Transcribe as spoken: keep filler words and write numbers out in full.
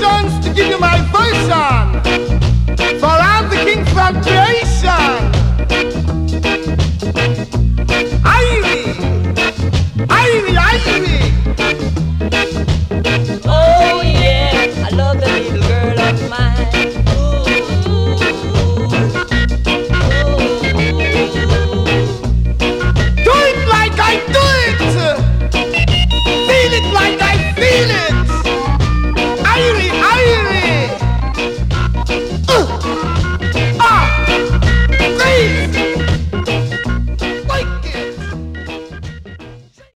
vibrations to give you my version for all the king from creation.